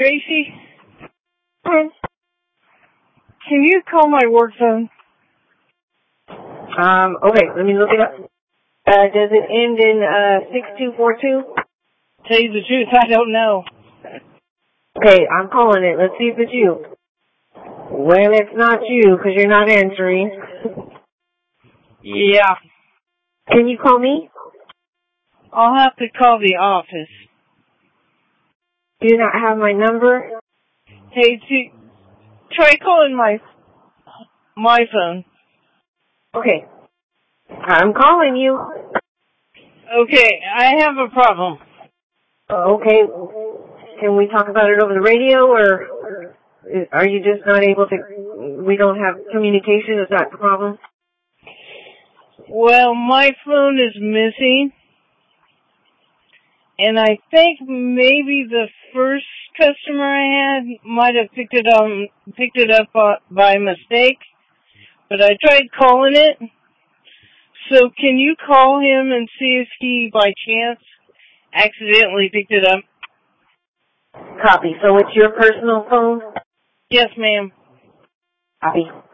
Gracie, can you call my work phone? Okay, let me look it up. Does it end in 6242? Tell you the truth, I don't know. Okay, I'm calling it. Let's see if it's you. Well, it's not you, because you're not answering. Yeah. Can you call me? I'll have to call the office. Do you not have my number? Hey, try calling my phone. Okay. I'm calling you. Okay, I have a problem. Okay. Can we talk about it over the radio, or are you just not able to? We don't have communication. Is that the problem? Well, my phone is missing, and I think maybe the first customer I had might have picked it up by mistake, but I tried calling it. So can you call him and see if he, by chance, accidentally picked it up? Copy. So it's your personal phone? Yes, ma'am. Copy.